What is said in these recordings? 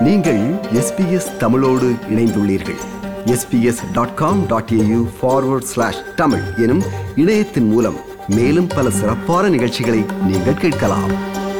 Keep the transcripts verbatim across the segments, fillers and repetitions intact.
நீங்கள் எஸ்பிஎஸ் தமிழோடு இணைந்துள்ளீர்கள். SBS dot com dot AU forward slash Tamil எனும் இணையத்தின் மூலம் மேலும் பல சிறப்பான நிகழ்ச்சிகளை நீங்கள் கேட்கலாம்.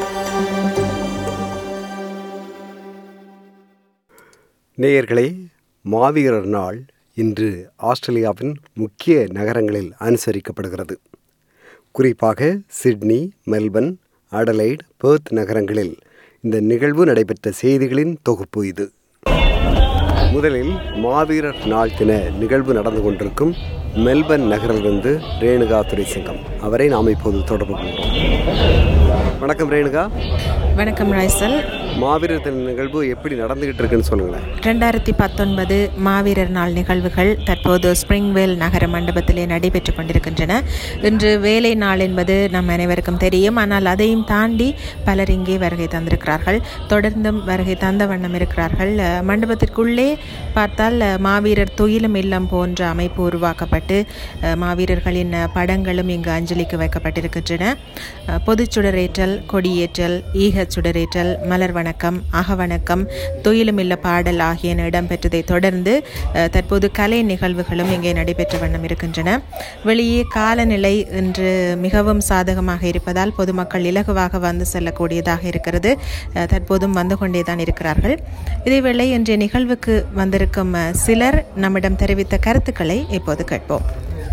நேயர்களே, மாவீரர் நாள் இன்று ஆஸ்திரேலியாவின் முக்கிய நகரங்களில் அனுசரிக்கப்படுகிறது. குறிப்பாக சிட்னி, மெல்பர்ன், அடலைட், பெர்த் நகரங்களில் இந்த நிகழ்வு நடைபெற்ற செய்திகளின் தொகுப்பு இது. முதலில் மாவீரர் நாள் தின நிகழ்வு நடந்து கொண்டிருக்கும் மெல்பர்ன் நகரிலிருந்து ரேணுகா துரைசிங்கம் அவரை நாம் இப்போது தொடர்பு கொள்கிறோம். வணக்கம் ரேணுகா. வணக்கம் ராய்சல். மாவீரர் தின நிகழ்வு எப்படி நடந்துகிட்டு இருக்குன்னு சொல்லுங்களேன். ரெண்டாயிரத்தி பத்தொன்பது மாவீரர் நாள் நிகழ்வுகள் தற்போது ஸ்பிரிங்வேல் நகர மண்டபத்திலே நடைபெற்று கொண்டிருக்கின்றன. இன்று வேலை நாள் என்பது நம் அனைவருக்கும் தெரியும். ஆனால் அதையும் தாண்டி பலர் இங்கே வருகை தந்திருக்கிறார்கள். தொடர்ந்தும் வருகை தந்த வண்ணம் இருக்கிறார்கள். மண்டபத்திற்குள்ளே பார்த்தால் மாவீரர் துயிலும் இல்லம் போன்ற அமைப்பு உருவாக்கப்பட்டு மாவீரர்களின் படங்களும் இங்கு அஞ்சலிக்கு வைக்கப்பட்டிருக்கின்றன. பொதுச்சுடரேற்றல், கொடியேற்றல், ஈகச் சுடரேற்றல், மலர் வணக்கம், அகவணக்கம், துயிலுமில்ல பாடல் ஆகியன இடம்பெற்றதை தொடர்ந்து தற்போது கலை நிகழ்வுகளும் இங்கே நடைபெற்ற வண்ணம் இருக்கின்றன. வெளியே காலநிலை இன்று மிகவும் சாதகமாக இருப்பதால் பொதுமக்கள் இலகுவாக வந்து செல்லக்கூடியதாக இருக்கிறது. தற்போதும் வந்து கொண்டேதான் இருக்கிறார்கள். இதேவேளை இன்றைய நிகழ்வுக்கு வந்திருக்கும் சிலர் நம்மிடம் தெரிவித்த கருத்துக்களை இப்போது கேட்போம்.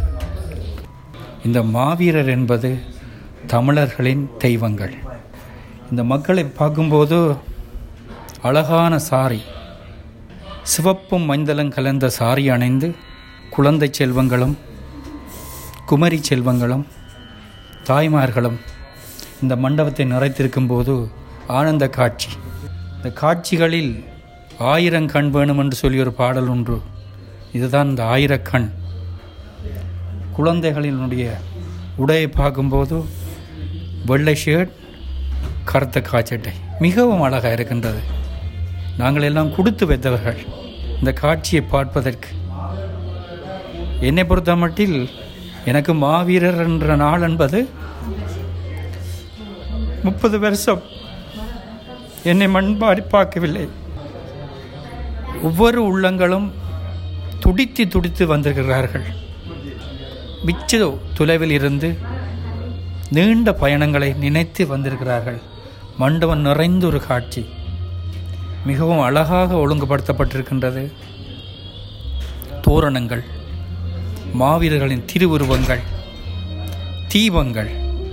இந்த மாவீரர் என்பது தமிழர்களின் தெய்வங்கள். இந்த மக்களை பார்க்கும்போது அழகான சாரி, சிவப்பும் மஞ்சளும் கலந்த சாரி அணிந்து குழந்தை செல்வங்களும் குமரி செல்வங்களும் தாய்மார்களும் இந்த மண்டபத்தை நிறைத்திருக்கும் போது ஆனந்த காட்சி. இந்த காட்சிகளில் ஆயிரம் கண் வேணும் என்று சொல்லி ஒரு பாடல் ஒன்று. இதுதான் இந்த ஆயிரக்கண். குழந்தைகளினுடைய உடையை பார்க்கும்போது வெள்ளை ஷர்ட், கருத்த காச்சட்டை மிகவும் அழகாக இருக்கின்றது. நாங்கள் எல்லாம் கொடுத்து வைத்தவர்கள் இந்த காட்சியை பார்ப்பதற்கு. என்னை பொறுத்த மட்டில் எனக்கு மாவீரர் என்ற நாள் என்பது முப்பது வருஷம் என்னை மண்பாடி பார்க்கவில்லை. ஒவ்வொரு உள்ளங்களும் துடித்து துடித்து வந்திருக்கிறார்கள். மிச்ச தொலைவில் இருந்து நீண்ட பயணங்களை நினைத்து வந்திருக்கிறார்கள். மண்டபம் நிறைந்த ஒரு காட்சி மிகவும் அழகாக ஒழுங்குபடுத்தப்பட்டிருக்கின்றது. தோரணங்கள், மாவீரர்களின் திருவுருவங்கள், தீபங்கள்,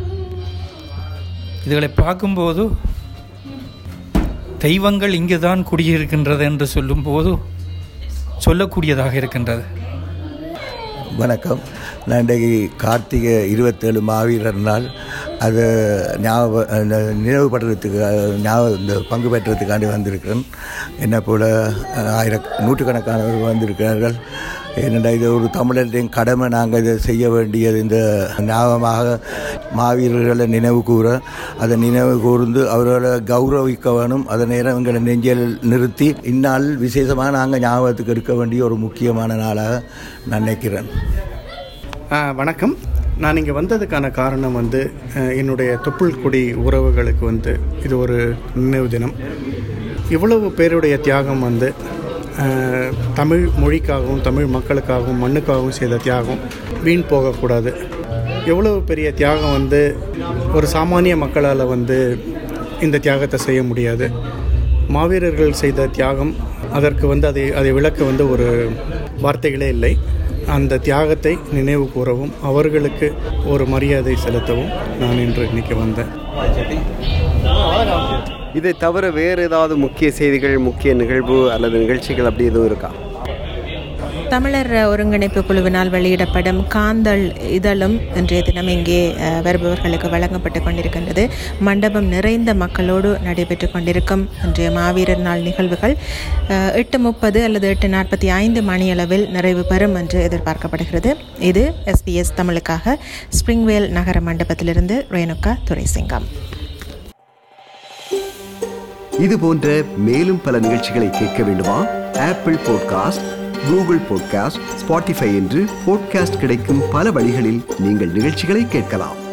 இதுகளை பார்க்கும்போது தெய்வங்கள் இங்குதான் குடியிருக்கின்றது என்று சொல்லும்போது சொல்லக்கூடியதாக இருக்கின்றது. வணக்கம். நான் இன்றைக்கு கார்த்திகை இருபத்தேழு மாவீரர் நாள், அது ஞாபகம் நினைவுபடுறதுக்கு ஞாபகம் இந்த பங்கு பெற்றதுக்காண்டி வந்திருக்கிறேன். என்னை போல ஆயிர நூற்றுக்கணக்கானவர்கள் வந்திருக்கிறார்கள். ஏனென்றா இது ஒரு தமிழரின் கடமை. நாங்கள் இதை செய்ய வேண்டியது. இந்த ஞாபகமாக மாவீரர்களை நினைவு கூற, அதை நினைவு கூர்ந்து அவர்களை கௌரவிக்க வேணும். அதை நேரம் எங்களை நெஞ்சில் நிறுத்தி இந்நாள் விசேஷமாக நாங்கள் ஞாபகத்துக்கு எடுக்க வேண்டிய ஒரு முக்கியமான நாளாக நான் நினைக்கிறேன். வணக்கம். நான் இங்கே வந்ததுக்கான காரணம் வந்து என்னுடைய தொப்புள் கொடி உறவுகளுக்கு வந்து இது ஒரு நினைவு தினம். இவ்வளவு பேருடைய தியாகம் வந்து தமிழ் மொழிக்காகவும் தமிழ் மக்களுக்காகவும் மண்ணுக்காகவும் செய்த தியாகம் வீண் போகக்கூடாது. எவ்வளவு பெரிய தியாகம் வந்து ஒரு சாமானிய மக்களால் வந்து இந்த தியாகத்தை செய்ய முடியாது. மாவீரர்கள் செய்த தியாகம், அதற்கு வந்து அதை அதை விளக்க வந்து ஒரு வார்த்தைகளே இல்லை. அந்த தியாகத்தை நினைவு கூறவும் அவர்களுக்கு ஒரு மரியாதை செலுத்தவும் நான் இன்று இன்னைக்கு வந்தேன். இதை தவிர வேறு ஏதாவது முக்கிய செய்திகள், முக்கிய நிகழ்வு அல்லது நிகழ்ச்சிகள் அப்படி எதுவும் இருக்கா? தமிழர் ஒருங்கிணைப்பு குழுவினால் வெளியிடப்படும் காந்தள் இதழும் இன்றைய தினம் இங்கே வருபவர்களுக்கு வழங்கப்பட்டு கொண்டிருக்கின்றது. மண்டபம் நிறைந்த மக்களோடு நடைபெற்று கொண்டிருக்கும் இன்றைய மாவீரர் நாள் நிகழ்வுகள் எட்டு முப்பது அல்லது எட்டு நாற்பத்தி ஐந்து மணியளவில் நிறைவு பெறும் என்று எதிர்பார்க்கப்படுகிறது. இது எஸ்பிஎஸ் தமிழுக்காக ஸ்பிரிங்வேல் நகர மண்டபத்திலிருந்து ரேணுகா துரைசிங்கம். இது போன்ற மேலும் பல நிகழ்ச்சிகளை கேட்க வேண்டுமா? Apple podcast, Google podcast, Spotify என்று பாட்காஸ்ட் கிடைக்கும் பல வழிகளில் நீங்கள் நிகழ்ச்சிகளை கேட்கலாம்.